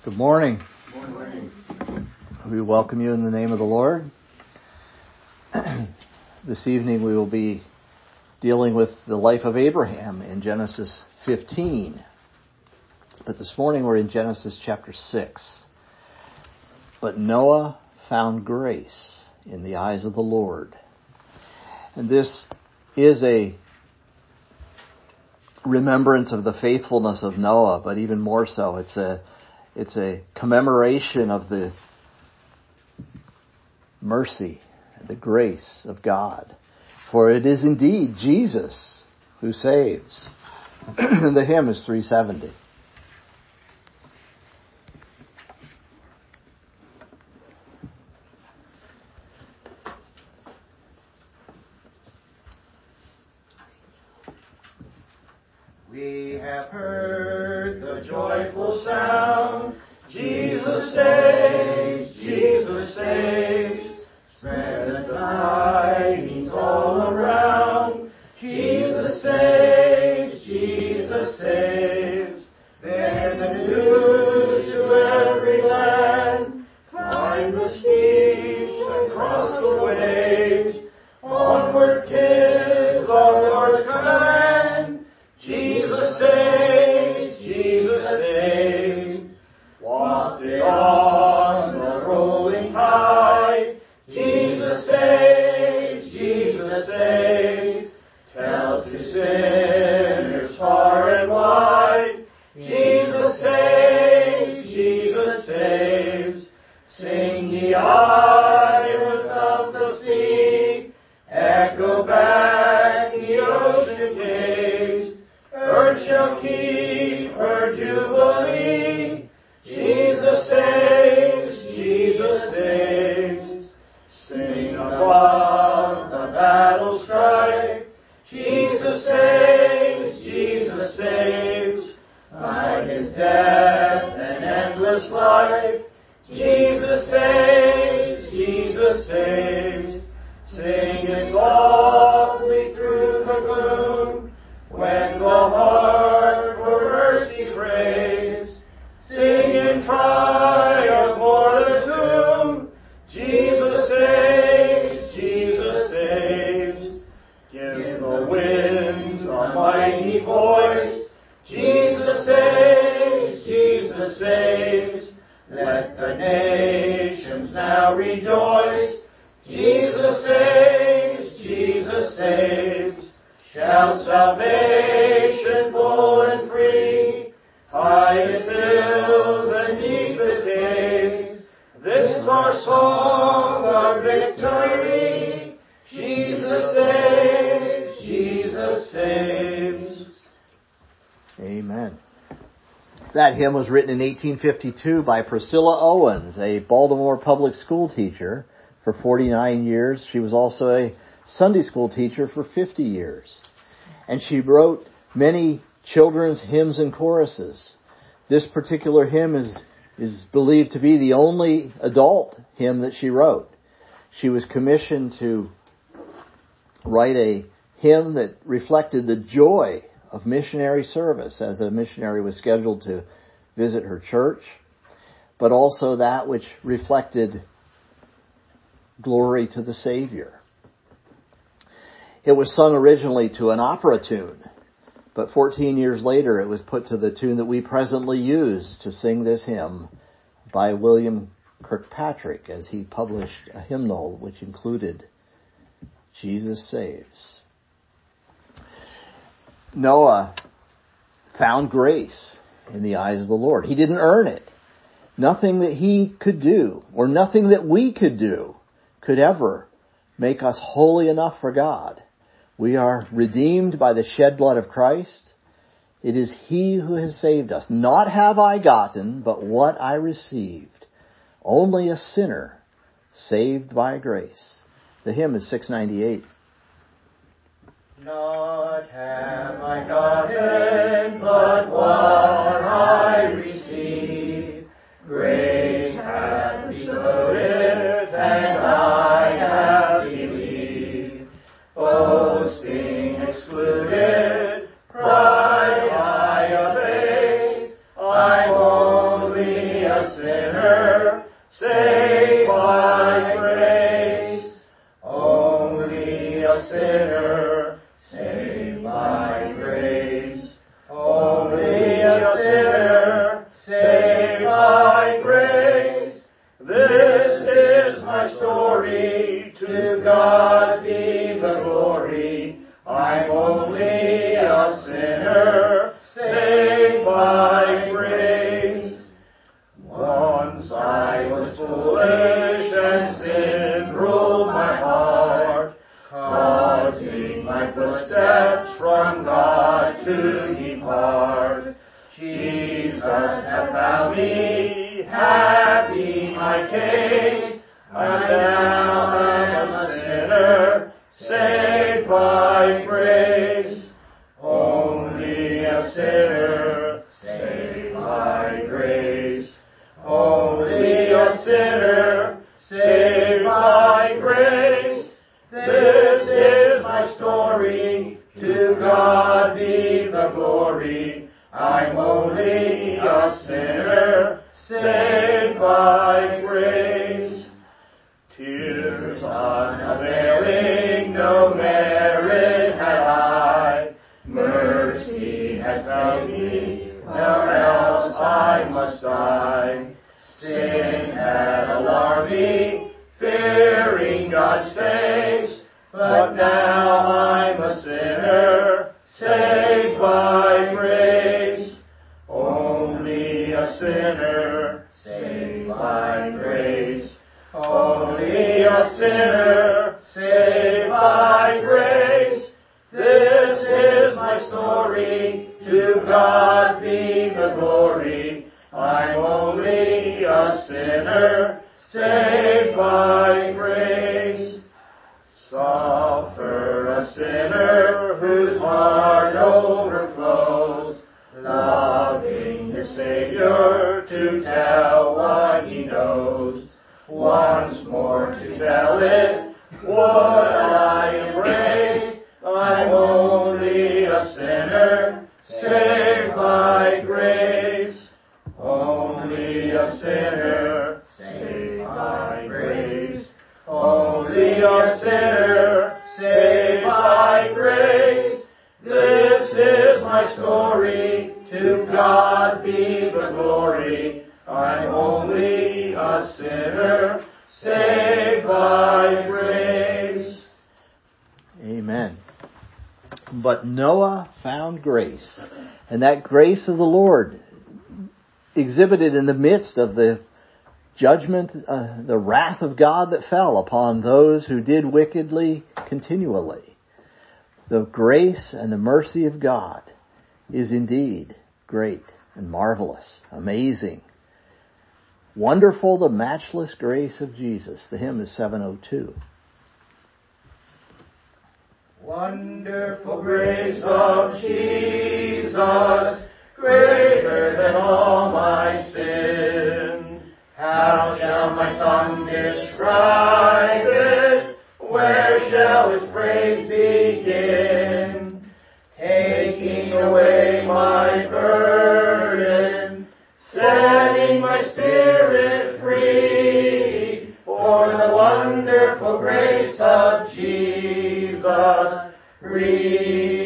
Good morning. Good morning. We welcome you in the name of the Lord. This evening we will be dealing with the life of Abraham in Genesis 15. But this morning we're in Genesis chapter 6. But Noah found grace in the eyes of the Lord. And this is a remembrance of the faithfulness of Noah, but even more so, it's a commemoration of the mercy and the grace of God. For it is indeed Jesus who saves. The hymn is 370. We have heard the joyful sound, Jesus saves, Jesus saves. Spread the tidings all around, Jesus saves, Jesus saves. Bear the news to every land, climb the steeps and cross the waves. Onward 'tis the Lord's command, Jesus saves, Jesus saves. Wafted on the rolling tide, Jesus saves, Jesus saves. Tell to sinners far and wide, Jesus saves, Jesus saves. Sing ye islands of the sea, echo back the ocean caves. Earth shall keep her jubilee. Jesus saves, Jesus saves. Sing above the battle strife. Jesus saves, Jesus saves. Night is death and endless life. Jesus saves, Jesus saves. Sing it softly through the gloom, when the heart for mercy craves. Sing in triumph o'er the tomb, Jesus saves, Jesus saves. Give the winds a mighty voice, Jesus saves, Jesus saves. Let the nations now rejoice, Jesus saves, Jesus saves. Shout salvation full and free, highest hills and deepest caves. This is our song of victory, Jesus saves, Jesus saves. Amen. That hymn was written in 1852 by Priscilla Owens, a Baltimore public school teacher for 49 years. She was also a Sunday school teacher for 50 years. And she wrote many children's hymns and choruses. This particular hymn is believed to be the only adult hymn that she wrote. She was commissioned to write a hymn that reflected the joy of missionary service as a missionary was scheduled to visit her church, but also that which reflected glory to the Savior. It was sung originally to an opera tune, but 14 years later it was put to the tune that we presently use to sing this hymn by William Kirkpatrick, as he published a hymnal which included Jesus Saves. Noah found grace in the eyes of the Lord. He didn't earn it. Nothing that he could do, or nothing that we could do, could ever make us holy enough for God. We are redeemed by the shed blood of Christ. It is He who has saved us. Not have I gotten, but what I received. Only a sinner saved by grace. The hymn is 698. Not have I gotten, but what I received. Grace hath bestowed it, and I have believed. Boasting excluded, pride I abase. I'm only a a sinner, saved by grace. Only a sinner, saved by grace. This is my story, to God be the glory. I'm only a sinner, saved by grace. Once I was foolish and sin ruled my heart, causing my footsteps from God to depart. Jesus hath found me, happy my case. I now am a sinner, saved by grace. Only a sinner, saved by grace. Only a sinner, saved by grace. This is my story, to God be the glory. I'm only a sinner, saved by grace. Tears unavailing, no merit had I. Mercy has found me, nor else I must die. Sin had alarmed me, fearing God's face, but now I'm a sinner, saved by grace. Only a sinner, saved by grace. Only a sinner, saved by grace. This is my story, to God be the glory. I'm only a sinner, saved by grace. Suffer a sinner whose heart overflows, loving his Savior to tell what he knows. Once more to tell it, would I embrace. I'm only a sinner, saved by grace. Only a sinner, saved by grace. Only a sinner, saved by grace. This is my story, to God be the glory. I'm only a sinner, saved by grace. Amen. But Noah found grace, and that grace of the Lord exhibited in the midst of the judgment, the wrath of God that fell upon those who did wickedly continually. The grace and the mercy of God is indeed great and marvelous, amazing. Wonderful the matchless grace of Jesus. The hymn is 702. Wonderful grace of Jesus, greater than all my sin. How shall my tongue describe it? Where shall its praise begin? Taking away my burden, setting my spirit free, for the wonderful grace of Jesus reaches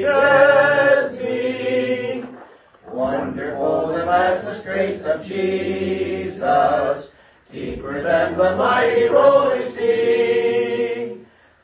me. Wonderful the matchless grace of Jesus, deeper than the mighty rolling sea.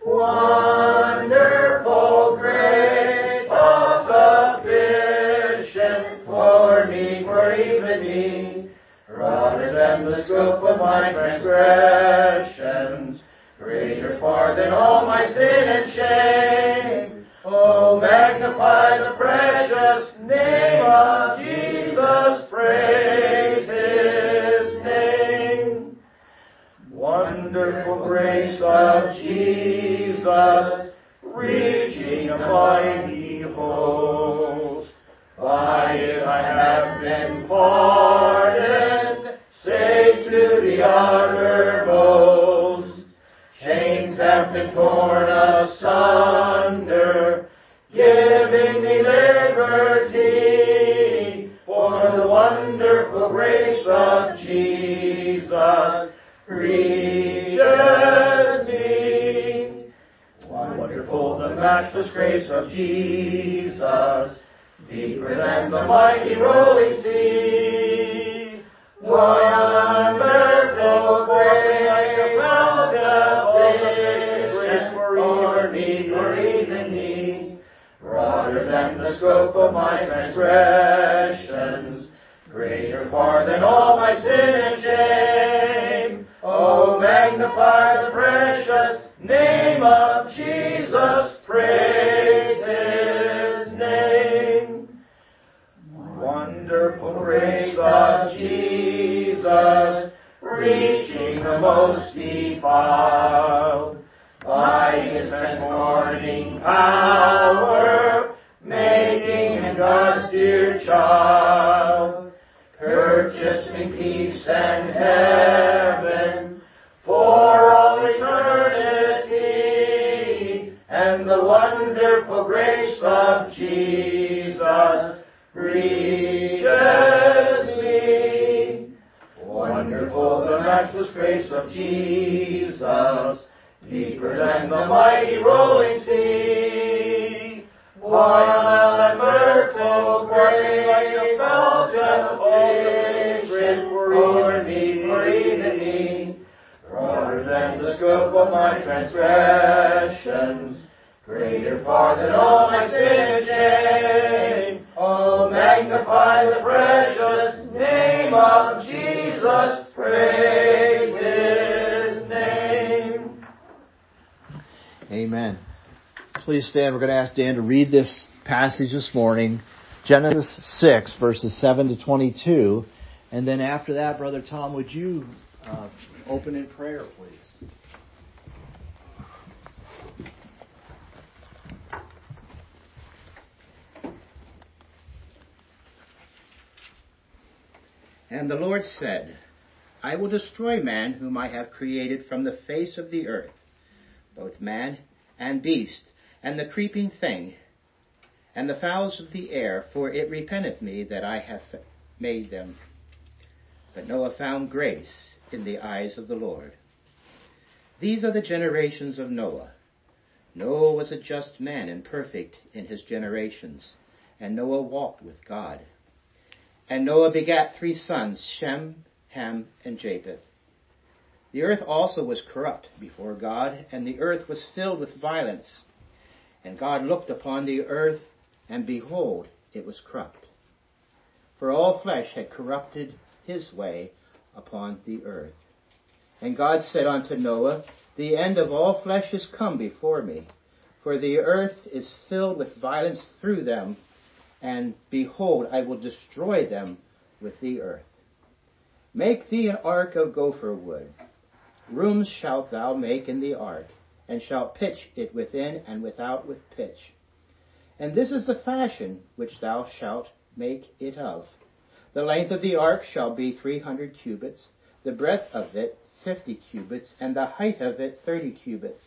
Wonderful grace, all sufficient for me, for even me, broader than the scope of my transgressions, greater far than all my sin and shame. Oh, magnify the precious name of Jesus, praise his name. Wonderful grace of Jesus, reaching a mighty host. By it I have been pardoned, saved to the uttermost. Chains have been torn asunder, giving me liberty, for the wonderful grace of Jesus reaches me. What Wonderful the matchless grace of Jesus, deeper than the mighty rolling sea. Wonderful grace, salvation for even me. Broader than the scope of my transgressions, greater far than all my sin and shame. Oh, magnify the precious name of Jesus, praise His name. Wonderful grace of Jesus, reaching the most defiled, by His transforming power, making Him God's dear child, purchasing peace and heaven for all eternity, and the wonderful grace of Jesus reaches me. Wonderful the matchless grace of Jesus, deeper than the mighty rolling sea. Wild and myrtle grace, salvation for me, for even me. Broader than the scope of my transgressions, greater far than all my sin and shame. Oh, magnify the precious name of Jesus, praise His name. Amen. Please stand. We're going to ask Dan to read this passage this morning, Genesis 6, verses 7 to 22. And then after that, Brother Tom, would you open in prayer, please? And the Lord said, I will destroy man whom I have created from the face of the earth, both man and beast, and the creeping thing, and the fowls of the air, for it repenteth me that I have made them. But Noah found grace in the eyes of the Lord. These are the generations of Noah. Noah was a just man and perfect in his generations, and Noah walked with God. And Noah begat 3 sons, Shem, Ham, and Japheth. The earth also was corrupt before God, and the earth was filled with violence. And God looked upon the earth, and behold, it was corrupt. For all flesh had corrupted his way upon the earth. And God said unto Noah, The end of all flesh is come before me, for the earth is filled with violence through them, and behold, I will destroy them with the earth. Make thee an ark of gopher wood. Rooms shalt thou make in the ark, and shalt pitch it within and without with pitch. And this is the fashion which thou shalt make it of. The length of the ark shall be 300 cubits, the breadth of it 50 cubits, and the height of it 30 cubits.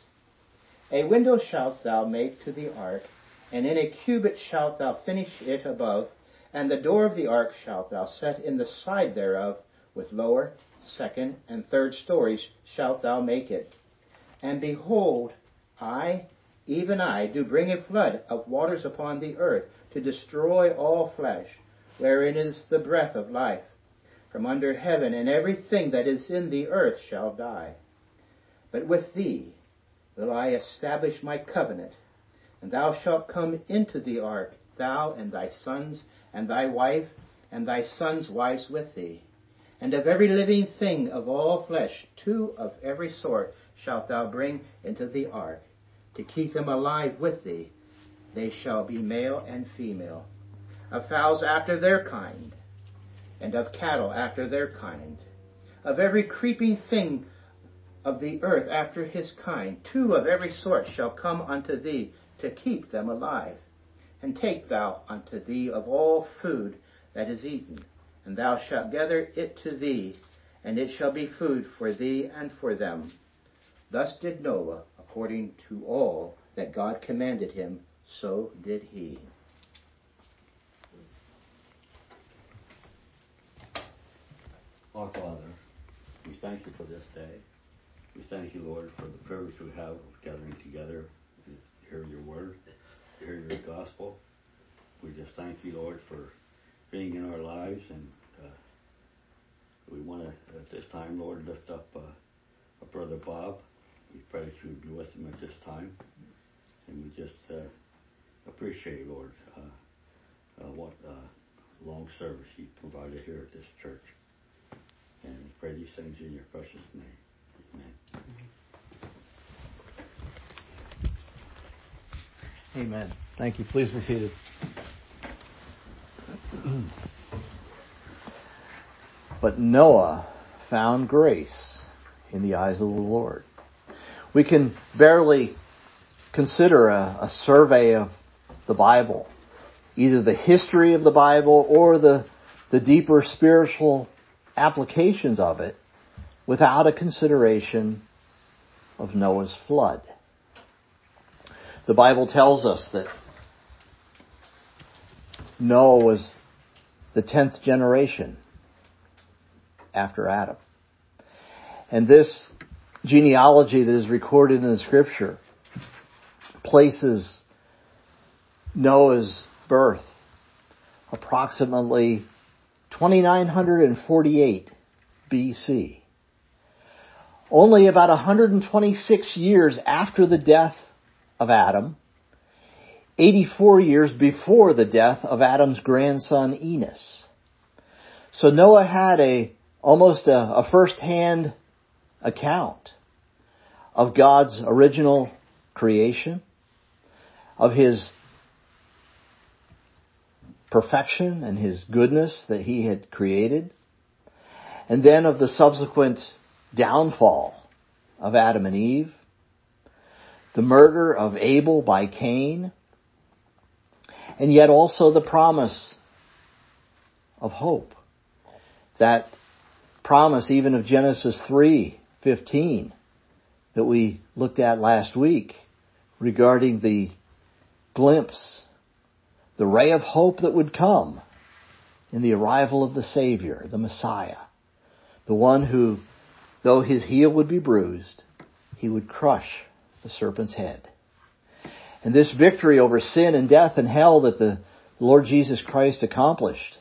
A window shalt thou make to the ark, and in a cubit shalt thou finish it above, and the door of the ark shalt thou set in the side thereof, with lower, second, and third stories shalt thou make it. And behold, I, even I, do bring a flood of waters upon the earth, to destroy all flesh, wherein is the breath of life, from under heaven, and everything that is in the earth shall die. But with thee will I establish my covenant, and thou shalt come into the ark, thou and thy sons, and thy wife, and thy sons' wives with thee. And of every living thing of all flesh, 2 of every sort shalt thou bring into the ark, to keep them alive with thee. They shall be male and female. Of fowls after their kind, and of cattle after their kind. Of every creeping thing of the earth after his kind, 2 of every sort shall come unto thee, to keep them alive. And take thou unto thee of all food that is eaten, and thou shalt gather it to thee, and it shall be food for thee and for them. Thus did Noah, according to all that God commanded him, so did he. Our Father, we thank you for this day. We thank you, Lord, for the privilege we have of gathering together thank you, Lord, for being in our lives. And we want to, at this time, Lord, lift up our brother Bob. We pray that you would be with him at this time. And we just appreciate, Lord, what long service he provided here at this church. And we pray these things in your precious name. Amen. Amen. Thank you. Please be seated. But Noah found grace in the eyes of the Lord. We can barely consider a survey of the Bible, either the history of the Bible or the deeper spiritual applications of it, without a consideration of Noah's flood. The Bible tells us that Noah was the 10th generation after Adam. And this genealogy that is recorded in the Scripture places Noah's birth approximately 2948 BC. Only about 126 years after the death of Adam, 84 years before the death of Adam's grandson Enos. So Noah had almost a first-hand account of God's original creation, of His perfection and His goodness that He had created, and then of the subsequent downfall of Adam and Eve, the murder of Abel by Cain, and yet also the promise of hope. That promise even of Genesis 3:15 that we looked at last week regarding the glimpse, the ray of hope that would come in the arrival of the Savior, the Messiah, the one who, though his heel would be bruised, he would crush the serpent's head. And this victory over sin and death and hell that the Lord Jesus Christ accomplished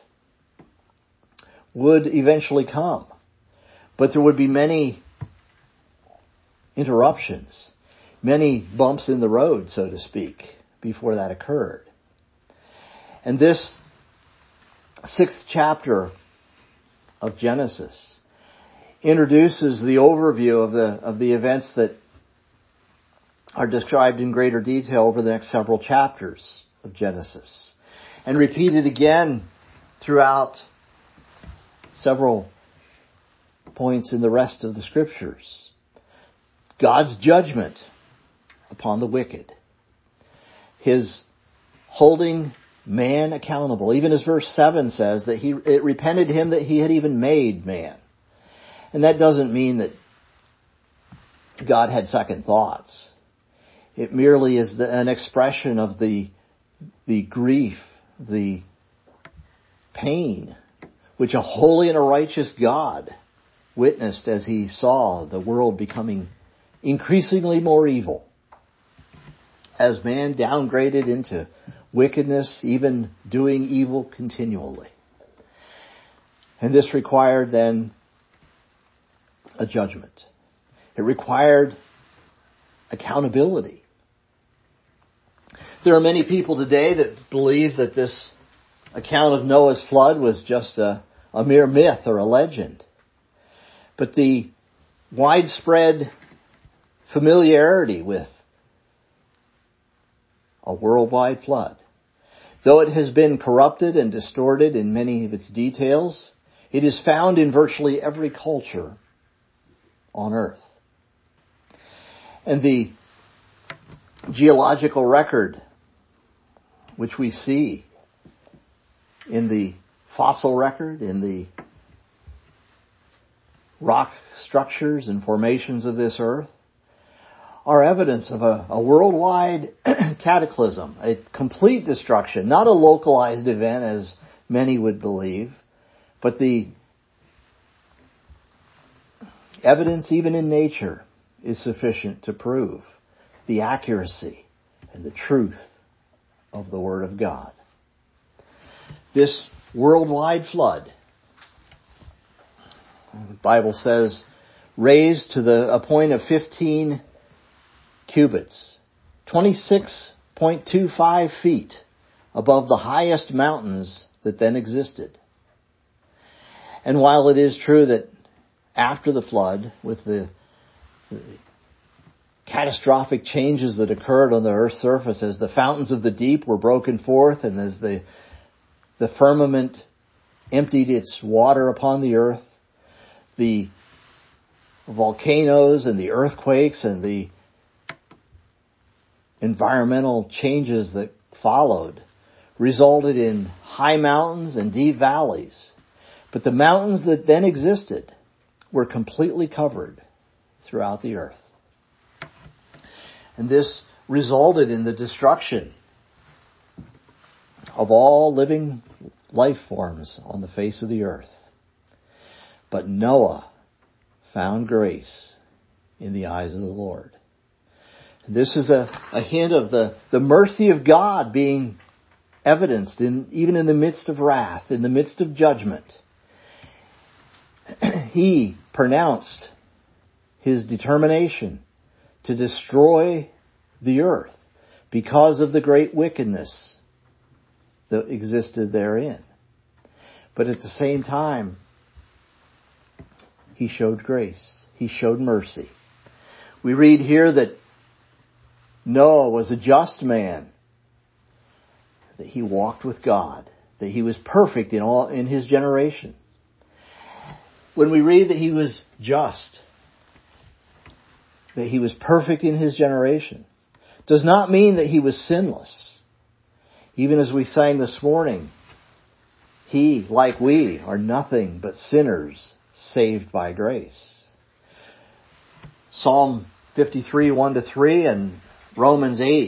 would eventually come. But there would be many interruptions, many bumps in the road, so to speak, before that occurred. And this 6th chapter of Genesis introduces the overview of the events that are described in greater detail over the next several chapters of Genesis, and repeated again throughout several points in the rest of the Scriptures. God's judgment upon the wicked. His holding man accountable. Even as verse 7 says, that it repented him that he had even made man. And that doesn't mean that God had second thoughts. It merely is an expression of the grief, the pain, which a holy and a righteous God witnessed as he saw the world becoming increasingly more evil, as man downgraded into wickedness, even doing evil continually. And this required then a judgment. It required accountability. There are many people today that believe that this account of Noah's flood was just a mere myth or a legend. But the widespread familiarity with a worldwide flood, though it has been corrupted and distorted in many of its details, it is found in virtually every culture on earth. And the geological record, which we see in the fossil record, in the rock structures and formations of this earth, are evidence of a worldwide cataclysm, a complete destruction, not a localized event as many would believe, but the evidence even in nature is sufficient to prove the accuracy and the truth of the Word of God. this worldwide flood, the Bible says, raised to a point of 15 cubits, 26.25 feet above the highest mountains that then existed. And while it is true that after the flood, with the catastrophic changes that occurred on the earth's surface as the fountains of the deep were broken forth and as the firmament emptied its water upon the earth, the volcanoes and the earthquakes and the environmental changes that followed resulted in high mountains and deep valleys. But the mountains that then existed were completely covered throughout the earth. And this resulted in the destruction of all living life forms on the face of the earth. But Noah found grace in the eyes of the Lord. And this is a hint of the mercy of God being evidenced even in the midst of wrath, in the midst of judgment. He pronounced his determination to destroy the earth because of the great wickedness that existed therein. But at the same time, he showed grace. He showed mercy. We read here that Noah was a just man, that he walked with God, that he was perfect in his generations. When we read that he was just, that he was perfect in his generations, does not mean that he was sinless. Even as we sang this morning, he, like we, are nothing but sinners saved by grace. Psalm 53, 1-3 and Romans 8,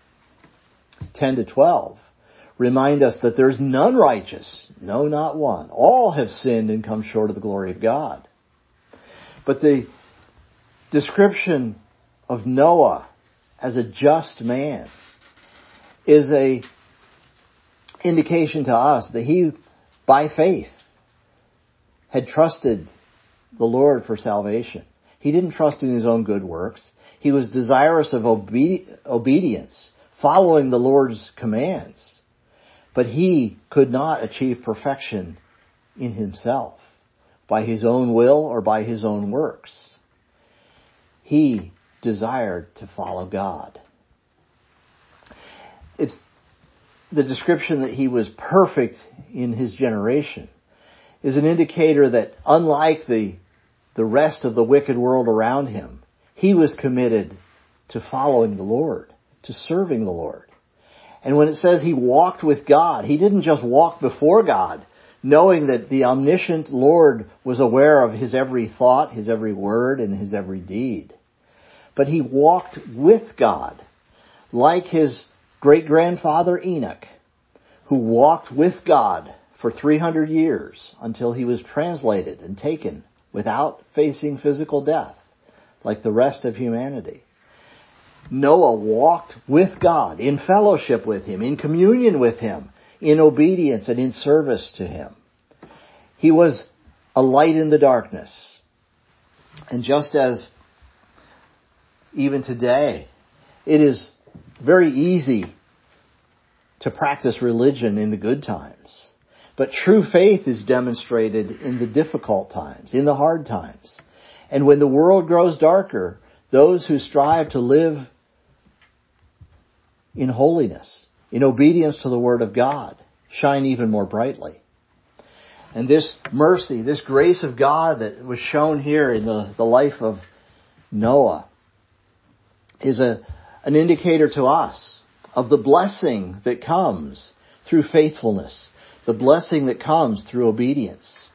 10-12 remind us that there's none righteous, no, not one. All have sinned and come short of the glory of God. But the description of Noah as a just man is a indication to us that he, by faith, had trusted the Lord for salvation. He didn't trust in his own good works. He was desirous of obedience, following the Lord's commands. But he could not achieve perfection in himself, by his own will or by his own works. He desired to follow God. It's the description that he was perfect in his generation is an indicator that unlike the rest of the wicked world around him, he was committed to following the Lord, to serving the Lord. And when it says he walked with God, he didn't just walk before God, knowing that the omniscient Lord was aware of his every thought, his every word, and his every deed. But he walked with God, like his great-grandfather Enoch, who walked with God for 300 years until he was translated and taken without facing physical death, like the rest of humanity. Noah walked with God, in fellowship with him, in communion with him, in obedience and in service to him. He was a light in the darkness. And just as even today, it is very easy to practice religion in the good times. But true faith is demonstrated in the difficult times, in the hard times. And when the world grows darker, those who strive to live in holiness, in obedience to the Word of God, shine even more brightly. And this mercy, this grace of God that was shown here in the life of Noah is an indicator to us of the blessing that comes through faithfulness, the blessing that comes through obedience.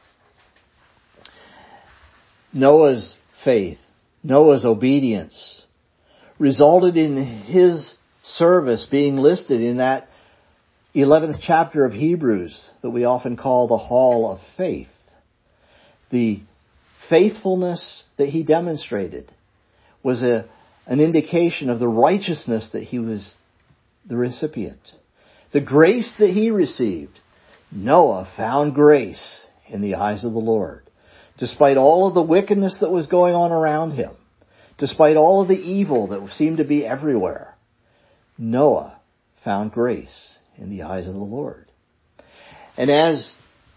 Noah's faith, Noah's obedience resulted in his service being listed in that 11th chapter of Hebrews that we often call the Hall of Faith. The faithfulness that he demonstrated was an indication of the righteousness that he was the recipient. The grace that he received Noah found grace in the eyes of the Lord. Despite all of the wickedness that was going on around him, despite all of the evil that seemed to be everywhere, Noah found grace in the eyes of the Lord. And as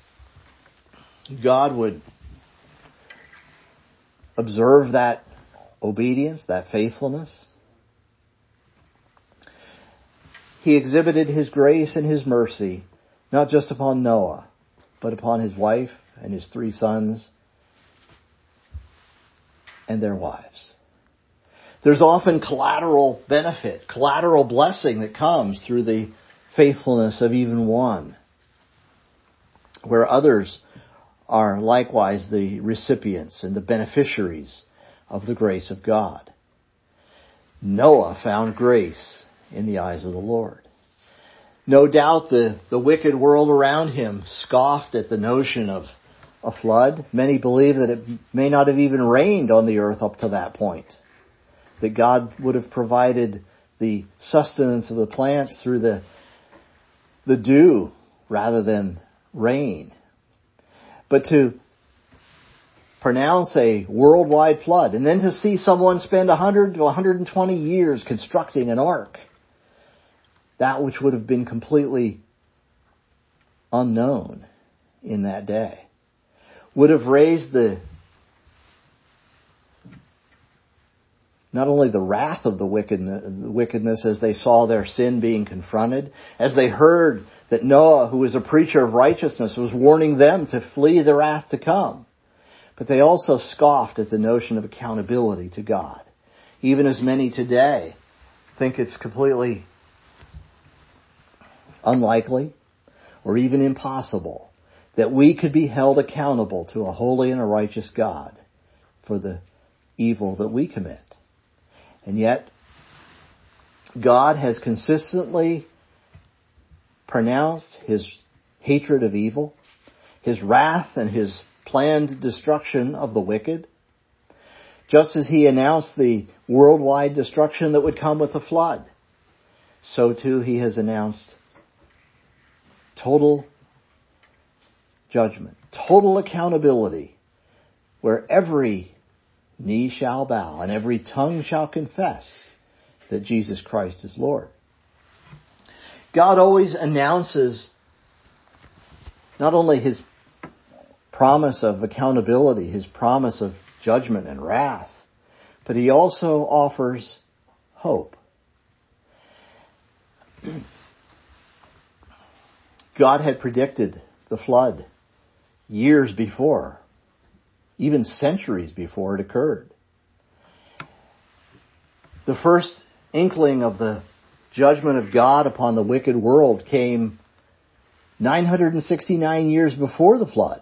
God would observe that obedience, that faithfulness, He exhibited His grace and His mercy, not just upon Noah, but upon his wife and his 3 sons and their wives. There's often collateral benefit, collateral blessing that comes through the faithfulness of even one, where others are likewise the recipients and the beneficiaries of the grace of God. Noah found grace in the eyes of the Lord. No doubt the wicked world around him scoffed at the notion of a flood. Many believe that it may not have even rained on the earth up to that point, that God would have provided the sustenance of the plants through the dew rather than rain. But to pronounce a worldwide flood, and then to see someone spend 100 to 120 years constructing an ark, that which would have been completely unknown in that day, would have raised not only the wrath of the wickedness as they saw their sin being confronted, as they heard that Noah, who was a preacher of righteousness, was warning them to flee the wrath to come, but they also scoffed at the notion of accountability to God. Even as many today think it's completely unlikely or even impossible that we could be held accountable to a holy and a righteous God for the evil that we commit. And yet, God has consistently pronounced His hatred of evil, His wrath and His planned destruction of the wicked, just as He announced the worldwide destruction that would come with the flood. So too He has announced total judgment, total accountability, where every knee shall bow and every tongue shall confess that Jesus Christ is Lord. God always announces not only His promise of accountability, His promise of judgment and wrath, but He also offers hope. God had predicted the flood years before, even centuries before it occurred. The first inkling of the judgment of God upon the wicked world came 969 years before the flood,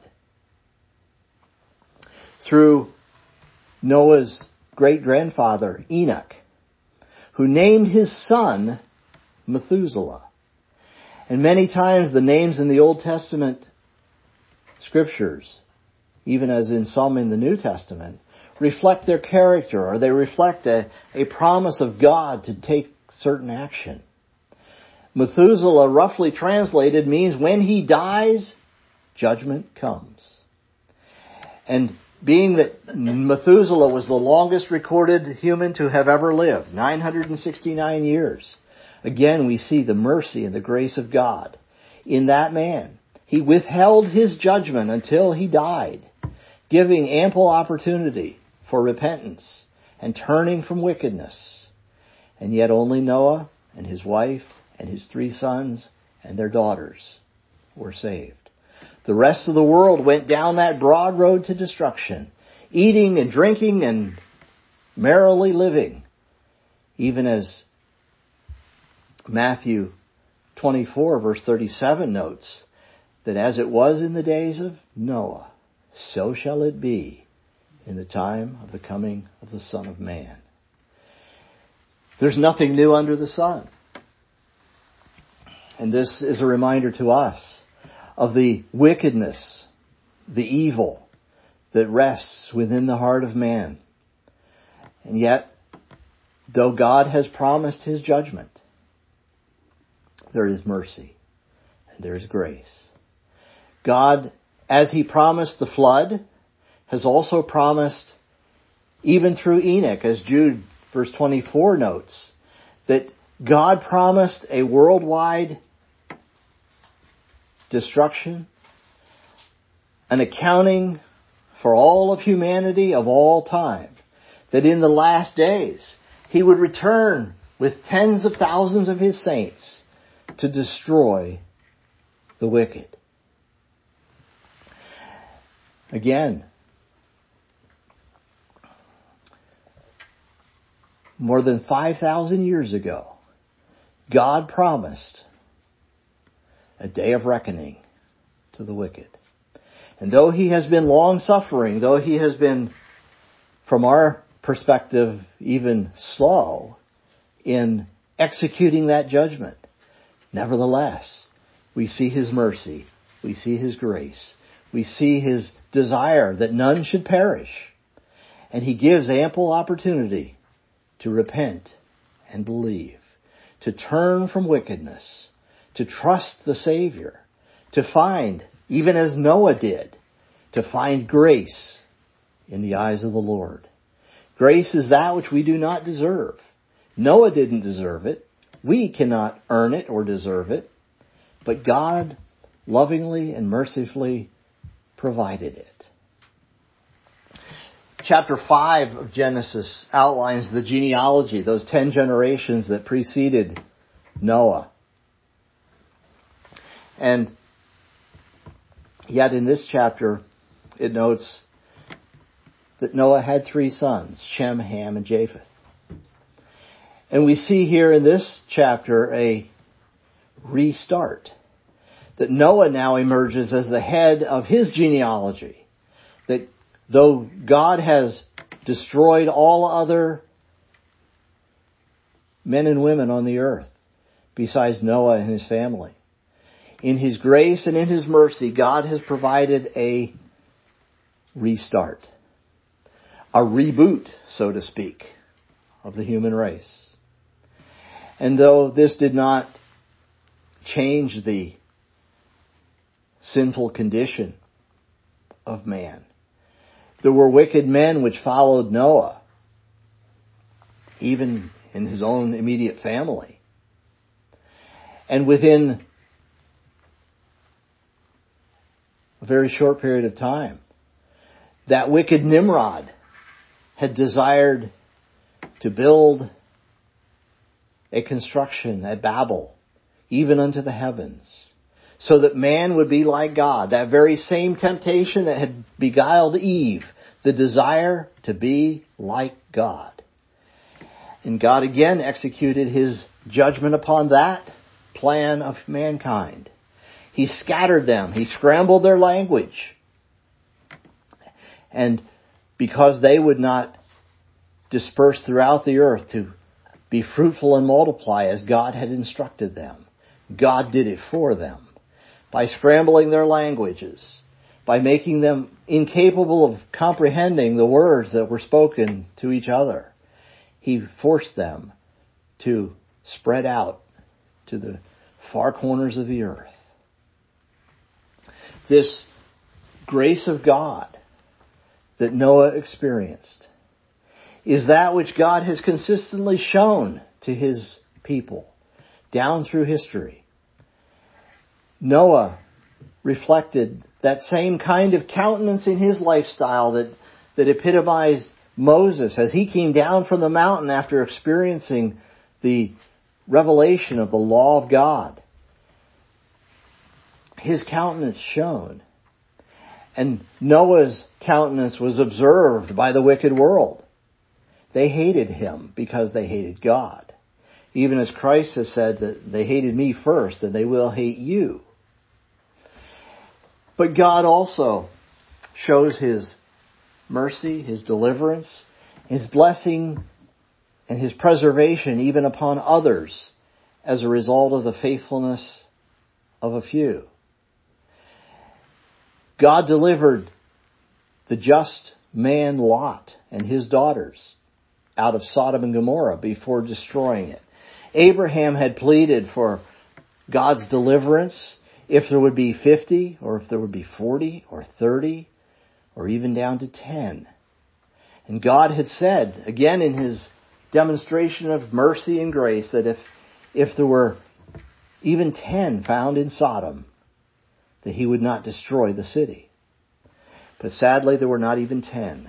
through Noah's great-grandfather, Enoch, who named his son Methuselah. And many times the names in the Old Testament scriptures, even as in some in the New Testament, reflect their character, or they reflect a promise of God to take certain action. Methuselah, roughly translated, means when he dies, judgment comes. And being that Methuselah was the longest recorded human to have ever lived, 969 years, again we see the mercy and the grace of God in that man. He withheld his judgment until he died, giving ample opportunity for repentance and turning from wickedness. And yet only Noah and his wife and his 3 sons and their daughters were saved. The rest of the world went down that broad road to destruction, eating and drinking and merrily living, even as Matthew 24 verse 37 notes that as it was in the days of Noah, so shall it be in the time of the coming of the Son of Man. There's nothing new under the sun. And this is a reminder to us of the wickedness, the evil that rests within the heart of man. And yet, though God has promised His judgment, there is mercy and there is grace. God, as He promised the flood, has also promised, even through Enoch, as Jude verse 24 notes, that God promised a worldwide destruction, an accounting for all of humanity of all time, that in the last days He would return with tens of thousands of His saints to destroy the wicked. Again, more than 5,000 years ago, God promised a day of reckoning to the wicked. And though He has been long-suffering, though He has been, from our perspective, even slow in executing that judgment, nevertheless, we see His mercy, we see His grace, we see His desire that none should perish, and He gives ample opportunity to repent and believe, to turn from wickedness, to trust the Savior, to find, even as Noah did, to find grace in the eyes of the Lord. Grace is that which we do not deserve. Noah didn't deserve it. We cannot earn it or deserve it. But God lovingly and mercifully provided it. Chapter 5 of Genesis outlines the genealogy, those 10 generations that preceded Noah. And yet in this chapter, it notes that Noah had 3 sons, Shem, Ham, and Japheth. And we see here in this chapter a restart. That Noah now emerges as the head of his genealogy. That though God has destroyed all other men and women on the earth, besides Noah and his family, in His grace and in His mercy, God has provided a restart. A reboot, so to speak, of the human race. And though this did not change the sinful condition of man, there were wicked men which followed Noah, even in his own immediate family. And within a very short period of time, that wicked Nimrod had desired to build a construction at Babel, even unto the heavens, so that man would be like God. That very same temptation that had beguiled Eve, the desire to be like God. And God again executed His judgment upon that plan of mankind. He scattered them. He scrambled their language. And because they would not disperse throughout the earth to be fruitful and multiply as God had instructed them, God did it for them by scrambling their languages, by making them incapable of comprehending the words that were spoken to each other. He forced them to spread out to the far corners of the earth. This grace of God that Noah experienced is that which God has consistently shown to His people down through history. Noah reflected that same kind of countenance in his lifestyle that epitomized Moses as he came down from the mountain after experiencing the revelation of the law of God. His countenance shone. And Noah's countenance was observed by the wicked world. They hated him because they hated God. Even as Christ has said that they hated me first, and they will hate you. But God also shows His mercy, His deliverance, His blessing, and His preservation even upon others as a result of the faithfulness of a few. God delivered the just man Lot and his daughters out of Sodom and Gomorrah before destroying it. Abraham had pleaded for God's deliverance if there would be 50, or if there would be 40, or 30, or even down to 10. And God had said, again in His demonstration of mercy and grace, that if there were even 10 found in Sodom, that He would not destroy the city. But sadly, there were not even 10.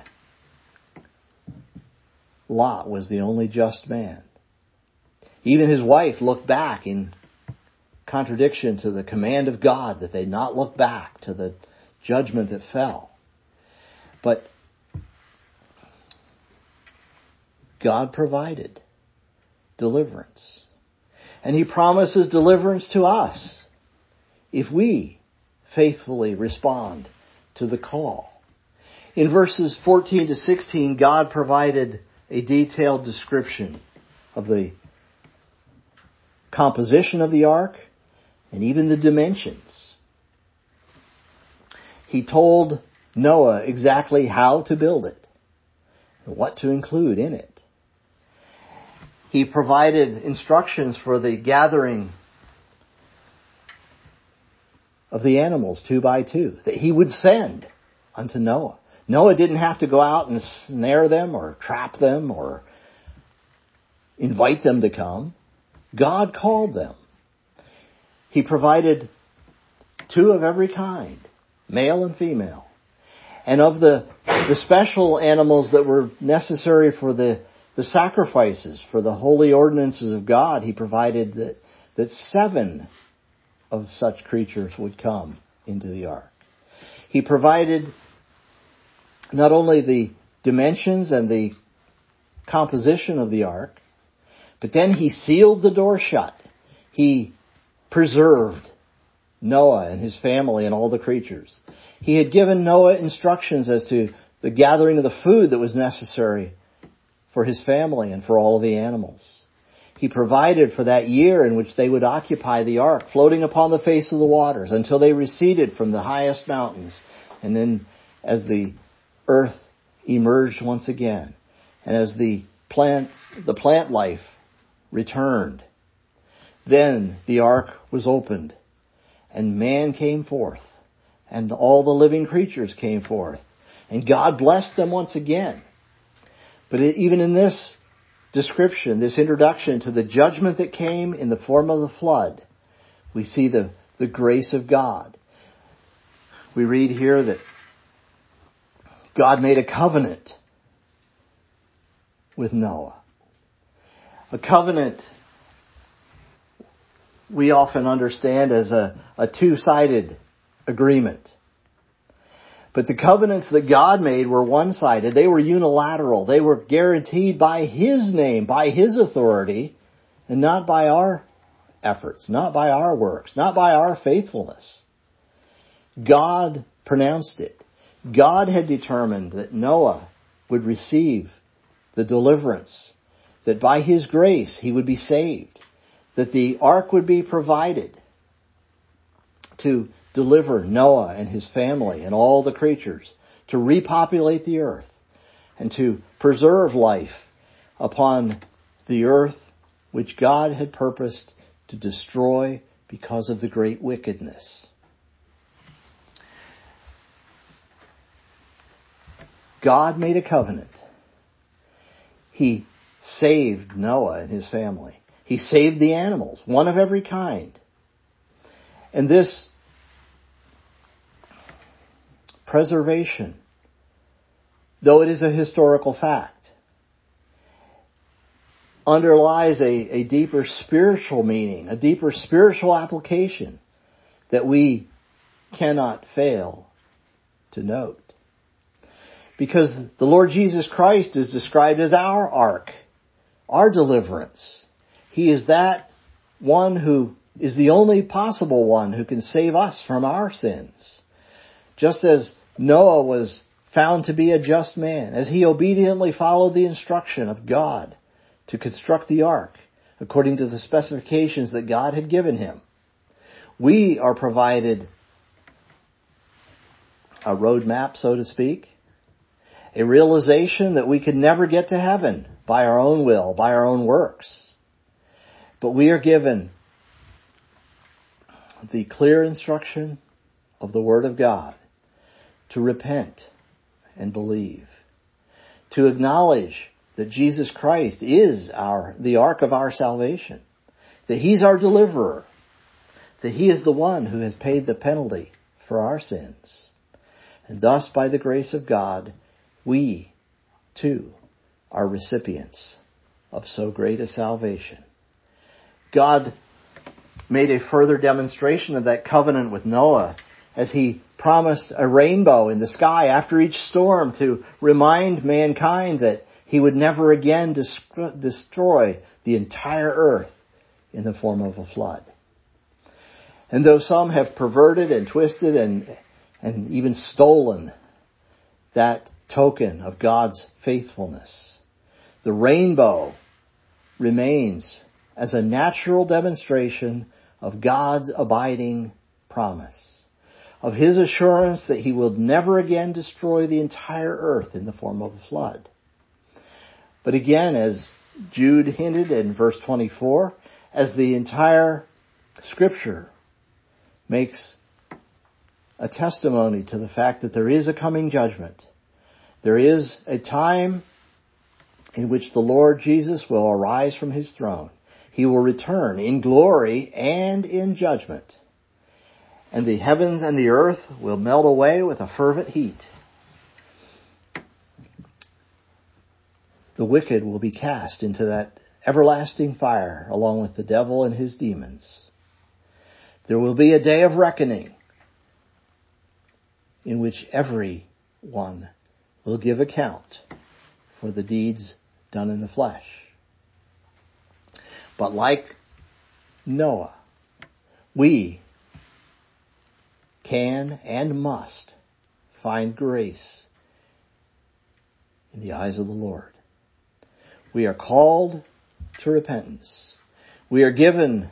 Lot was the only just man. Even his wife looked back in contradiction to the command of God that they not look back to the judgment that fell. But God provided deliverance. And He promises deliverance to us if we faithfully respond to the call. In verses 14 to 16, God provided a detailed description of the composition of the ark and even the dimensions. He told Noah exactly how to build it and what to include in it. He provided instructions for the gathering of the animals 2 by 2 that He would send unto Noah. Noah didn't have to go out and snare them or trap them or invite them to come. God called them. He provided 2 of every kind, male and female. And of the special animals that were necessary for the sacrifices, for the holy ordinances of God, He provided that 7 of such creatures would come into the ark. He provided not only the dimensions and the composition of the ark, but then He sealed the door shut. He preserved Noah and his family and all the creatures. He had given Noah instructions as to the gathering of the food that was necessary for his family and for all of the animals. He provided for that year in which they would occupy the ark, floating upon the face of the waters until they receded from the highest mountains. And then as the earth emerged once again, and as the plant life returned, then the ark was opened, and man came forth, and all the living creatures came forth, and God blessed them once again. But even in this description, this introduction to the judgment that came in the form of the flood, we see the grace of God. We read here that God made a covenant with Noah. A covenant we often understand as a two-sided agreement. But the covenants that God made were one-sided. They were unilateral. They were guaranteed by His name, by His authority, and not by our efforts, not by our works, not by our faithfulness. God pronounced it. God had determined that Noah would receive the deliverance, that by His grace he would be saved, that the ark would be provided to deliver Noah and his family and all the creatures, to repopulate the earth, and to preserve life upon the earth which God had purposed to destroy because of the great wickedness. God made a covenant. He saved Noah and his family. He saved the animals, 1 of every kind. And this preservation, though it is a historical fact, underlies a deeper spiritual meaning, a deeper spiritual application that we cannot fail to note. Because the Lord Jesus Christ is described as our ark, our deliverance. He is that one who is the only possible one who can save us from our sins. Just as Noah was found to be a just man, as he obediently followed the instruction of God to construct the ark according to the specifications that God had given him, we are provided a roadmap, so to speak, a realization that we could never get to heaven by our own will, by our own works. But we are given the clear instruction of the Word of God to repent and believe, to acknowledge that Jesus Christ is the ark of our salvation, that He's our deliverer, that He is the one who has paid the penalty for our sins. And thus, by the grace of God, we, too, are recipients of so great a salvation. God made a further demonstration of that covenant with Noah as He promised a rainbow in the sky after each storm to remind mankind that He would never again destroy the entire earth in the form of a flood. And though some have perverted and twisted and even stolen that token of God's faithfulness, the rainbow remains as a natural demonstration of God's abiding promise, of His assurance that He will never again destroy the entire earth in the form of a flood. But again, as Jude hinted in verse 24, as the entire Scripture makes a testimony to the fact that there is a coming judgment, there is a time in which the Lord Jesus will arise from His throne. He will return in glory and in judgment. And the heavens and the earth will melt away with a fervent heat. The wicked will be cast into that everlasting fire along with the devil and his demons. There will be a day of reckoning in which everyone will give account for the deeds done in the flesh. But like Noah, we can and must find grace in the eyes of the Lord. We are called to repentance. We are given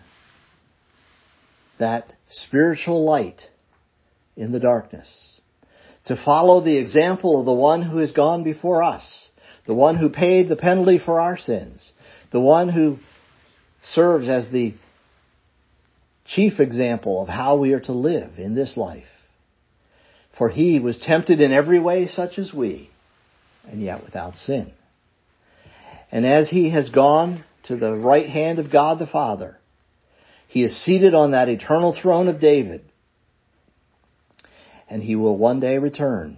that spiritual light in the darkness to follow the example of the one who has gone before us, the one who paid the penalty for our sins, the one who serves as the chief example of how we are to live in this life. For He was tempted in every way such as we, and yet without sin. And as He has gone to the right hand of God the Father, He is seated on that eternal throne of David, and He will one day return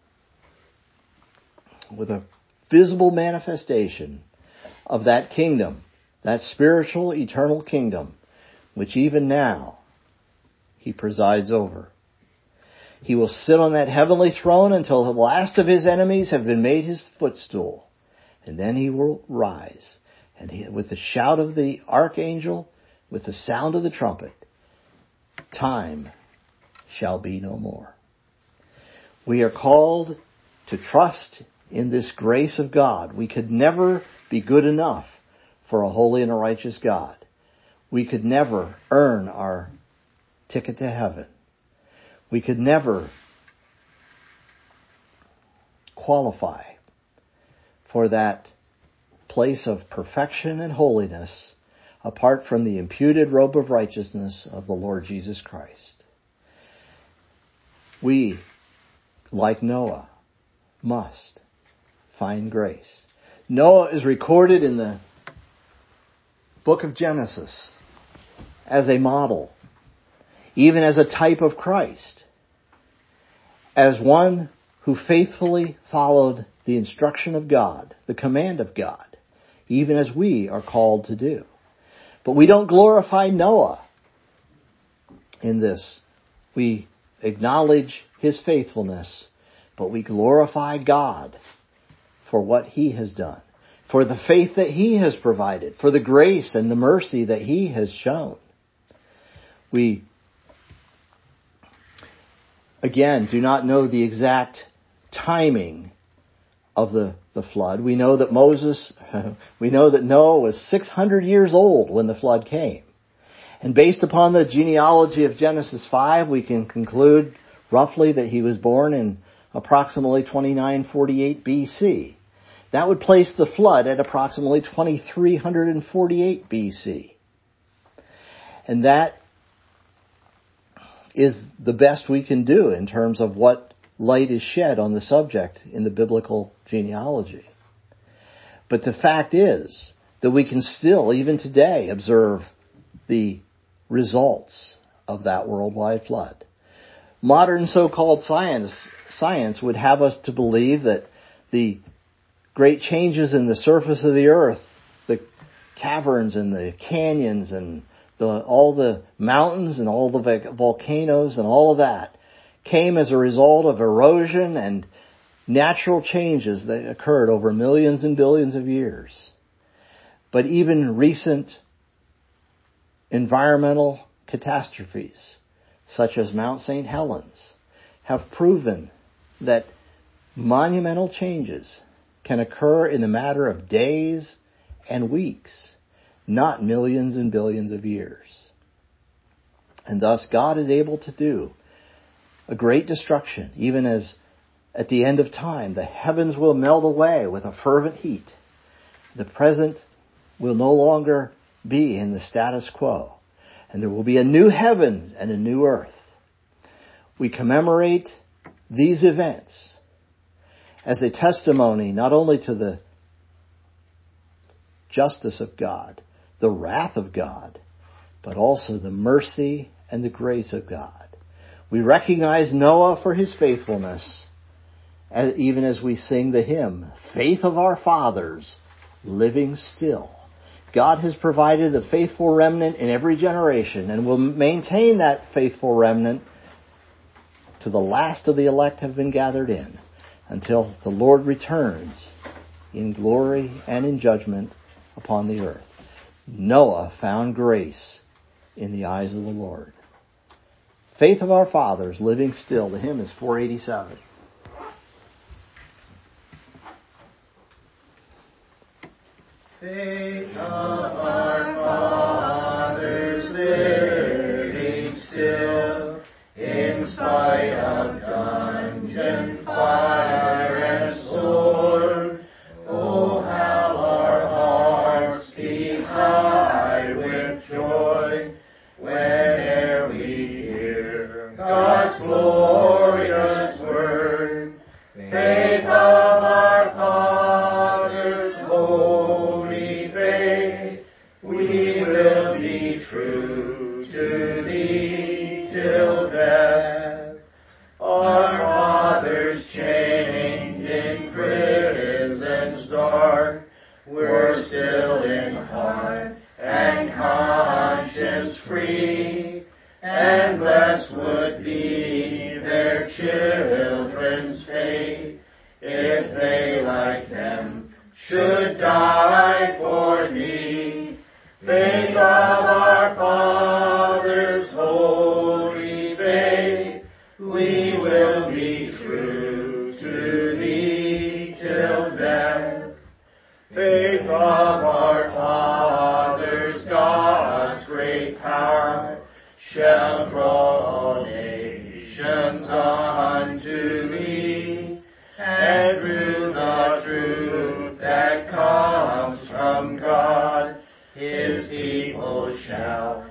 with a visible manifestation of that kingdom, that spiritual, eternal kingdom, which even now He presides over. He will sit on that heavenly throne until the last of His enemies have been made His footstool. And then He will rise. And with the shout of the archangel, with the sound of the trumpet, time shall be no more. We are called to trust in this grace of God. We could never be good enough for a holy and a righteous God. We could never earn our ticket to heaven. We could never qualify for that place of perfection and holiness apart from the imputed robe of righteousness of the Lord Jesus Christ. We, like Noah, must find grace. Noah is recorded in the book of Genesis as a model, even as a type of Christ, as one who faithfully followed the instruction of God, the command of God, even as we are called to do. But we don't glorify Noah in this. We acknowledge his faithfulness, but we glorify God for what He has done, for the faith that He has provided, for the grace and the mercy that He has shown. We, again, do not know the exact timing of the flood. We know that Noah was 600 years old when the flood came. And based upon the genealogy of Genesis 5, we can conclude roughly that he was born in approximately 2948 BC. That would place the flood at approximately 2348 BC. And that is the best we can do in terms of what light is shed on the subject in the biblical genealogy. But the fact is that we can still, even today, observe the results of that worldwide flood. Modern so-called science would have us to believe that the great changes in the surface of the earth, the caverns and the canyons and all the mountains and all the volcanoes and all of that came as a result of erosion and natural changes that occurred over millions and billions of years. But even recent environmental catastrophes, such as Mount St. Helens, have proven that monumental changes can occur in the matter of days and weeks, not millions and billions of years. And thus God is able to do a great destruction, even as at the end of time the heavens will melt away with a fervent heat. The present will no longer be in the status quo, and there will be a new heaven and a new earth. We commemorate these events as a testimony not only to the justice of God, the wrath of God, but also the mercy and the grace of God. We recognize Noah for his faithfulness, even as we sing the hymn, Faith of Our Fathers, Living Still. God has provided a faithful remnant in every generation and will maintain that faithful remnant to the last of the elect have been gathered in, until the Lord returns in glory and in judgment upon the earth. Noah found grace in the eyes of the Lord. Faith of Our Fathers, Living Still. The hymn is 487. Faith of our fathers, living still, in spite of dungeon, fire, and sword. Oh, how our hearts beat high with joy whene'er we hear God's glorious word. Faith of our fathers, holy faith, we will be true to thee till death. Our fathers chained in prisons dark were still in heart and conscience free, and blessed would be their children's fate if they like them should die for thee. Faith of our fathers, holy faith, we will be true to thee till death. Faith of our fathers, God's great power shall draw all nations unto thee, and through the truth that comes from God, his people shall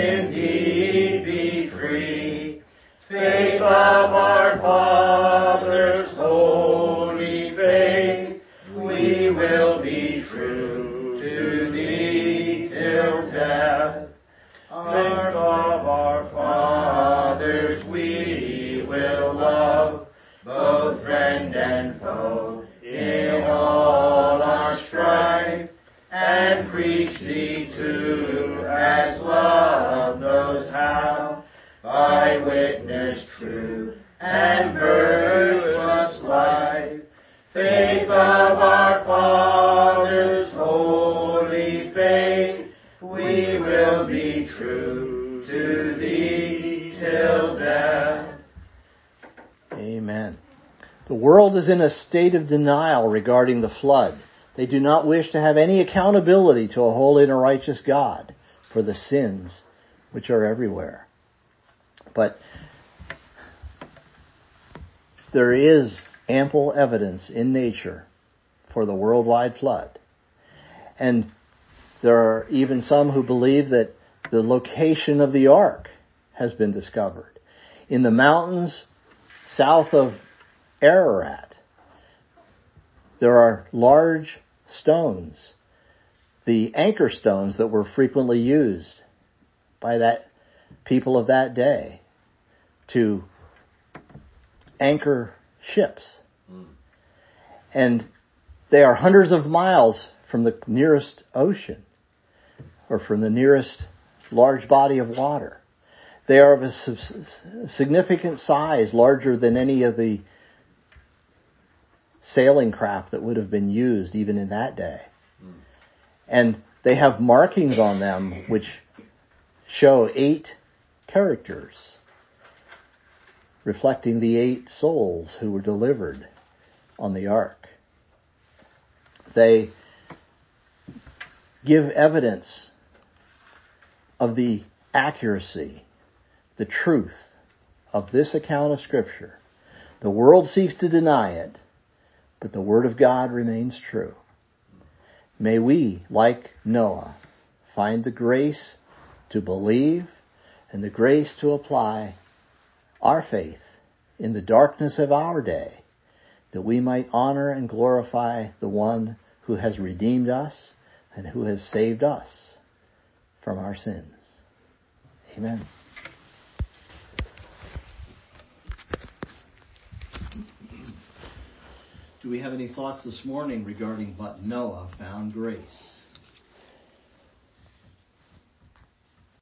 indeed be free. Faith of our fathers, holy faith, we will be true to thee till death. Faith of our fathers, we will love, both friend and foe, in all our strife, and preach thee too, as love knows how, by witness true and virtuous life. Faith of our fathers, holy faith, we will be true to thee till death. Amen. The world is in a state of denial regarding the flood. They do not wish to have any accountability to a holy and a righteous God for the sins which are everywhere. But there is ample evidence in nature for the worldwide flood. And there are even some who believe that the location of the ark has been discovered. in the mountains south of Ararat, there are large stones, the anchor stones that were frequently used by that people of that day to anchor ships. And they are hundreds of miles from the nearest ocean or from the nearest large body of water. They are of a significant size, larger than any of the sailing craft that would have been used even in that day. And they have markings on them which show 8 characters, reflecting the 8 souls who were delivered on the ark. They give evidence of the accuracy, the truth of this account of Scripture. The world seeks to deny it, but the Word of God remains true. May we, like Noah, find the grace to believe and the grace to apply our faith in the darkness of our day, that we might honor and glorify the one who has redeemed us and who has saved us from our sins. Amen. Do we have any thoughts this morning regarding what Noah found grace?